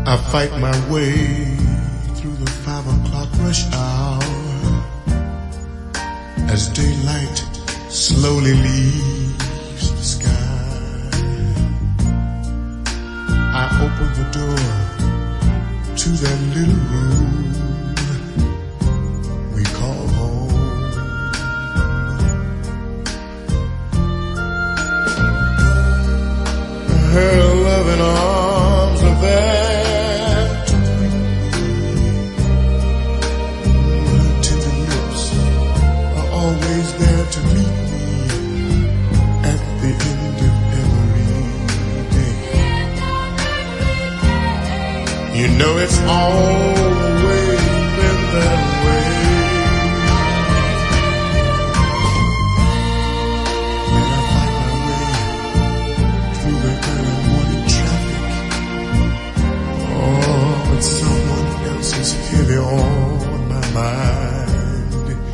I fight my way through the 5 o'clock rush hour as daylight slowly leaves the sky. I open the door to that little room we call home. Her loving arms are there to greet me. Her tender lips are always there to meet me at the end of every day. You know it's always been that way. When I find my way through the early morning traffic, oh, but someone else is heavy on my mind.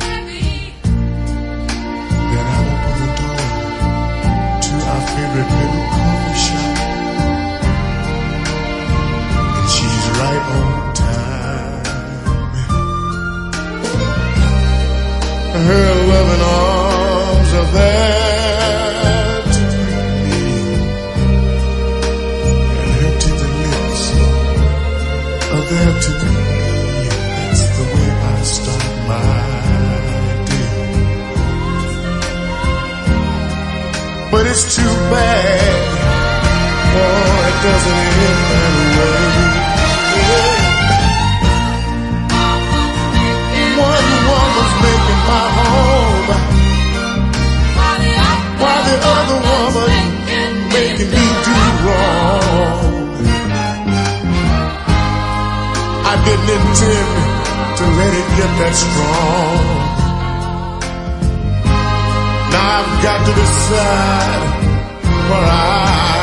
Then I open the door to our favorite little coffee shop, and she's right on time. Her loving arms are there to greet me, and her tender lips are there to greet me. That's the way I start my day. But it's too bad, oh, it doesn't end that way. One woman's making my home, while the other woman making me do wrong. I didn't intend to let it get that strong. Now I've got to decide where I